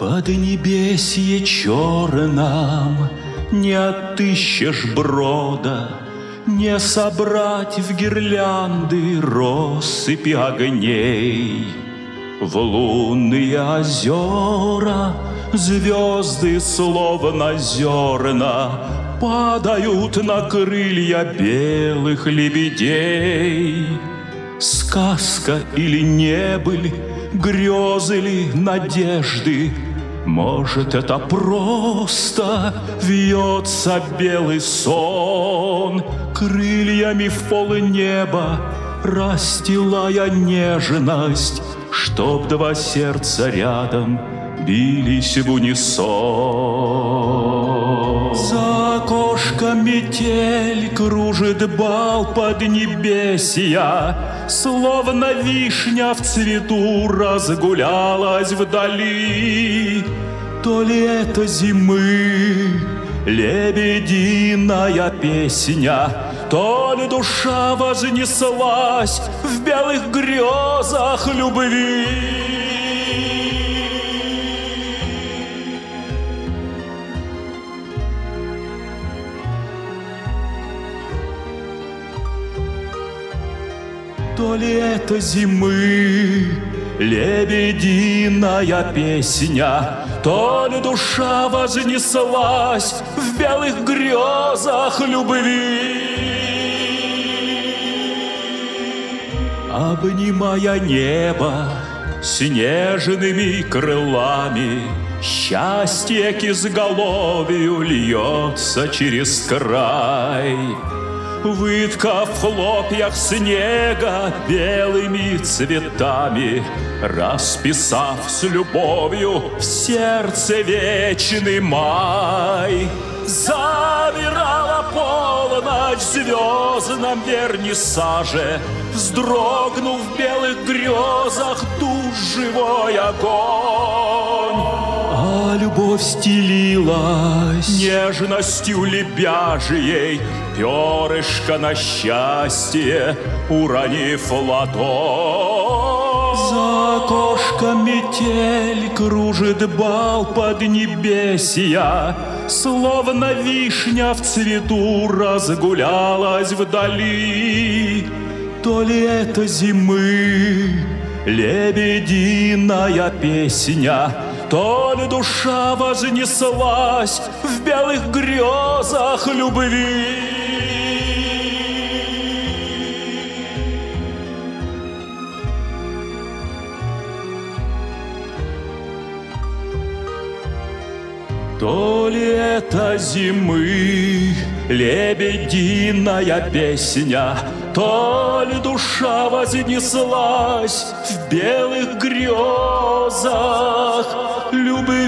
поднебесье черном не отыщешь брода, не собрать в гирлянды россыпи огней. В лунные озера звезды, словно зерна, падают на крылья белых лебедей. Сказка или небыль, грезы ли, надежды, может, это просто вьется белый сон, крыльями в полнеба расстилая нежность, чтоб два сердца рядом бились в унисон. За окошком метель кружит бал поднебесья, словно вишня в цвету разгулялась вдали. То ли это зимы лебединая песня, то ли душа вознеслась в белых грезах любви. То ли это зимы лебединая песня, то ли душа вознеслась в белых грезах любви. Обнимая небо снежными крылами, счастье к изголовью льется через край. Выткав в хлопьях снега белыми цветами, расписав с любовью в сердце вечный май. Замирала полночь в звездном вернисаже, вздрогнув в белых грезах душ живой огонь. А любовь стелилась нежностью лебяжьей, перышко на счастье уронив ладонь. За окошком метель кружит бал поднебесья, словно вишня в цвету разгулялась вдали. То ли это зимы лебединая песня, то ли душа вознеслась в белых грезах любви. То ли это зимы лебединая песня, то ли душа вознеслась в белых грезах любви.